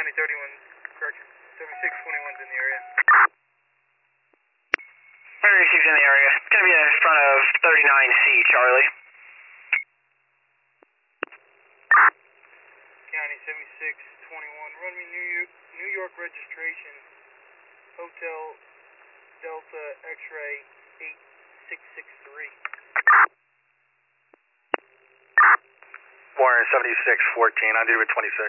County 31, correction, 7621's in the area. Mary received in the area. It's going to be in front of 39C, Charlie. County 7621, run me New York registration, Hotel Delta X-ray 8663. Warren 7614, on duty with 26.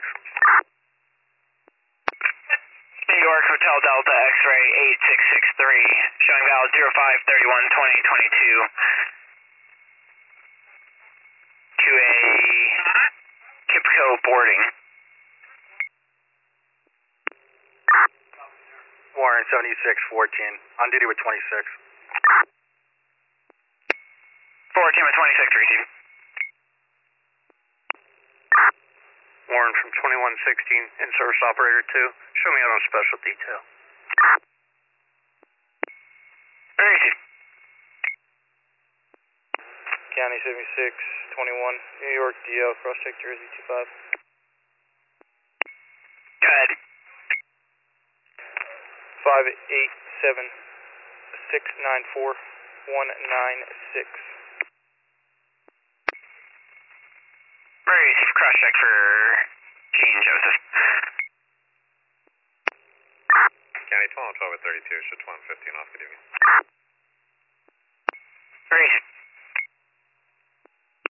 New York Hotel Delta X-ray 8663, showing valid 05/31/2022 to a Kipco boarding. Warren 7614, on duty with 26. 14 with 26, receive. Warren from 2116, in service operator 2. Show me out on special detail. Receive. County 7621, New York DL, cross check Jersey 25. Go ahead. 587-694-196. Receive. Cross check for Gene Joseph. County 1212 at 32, show 1215 off, good evening.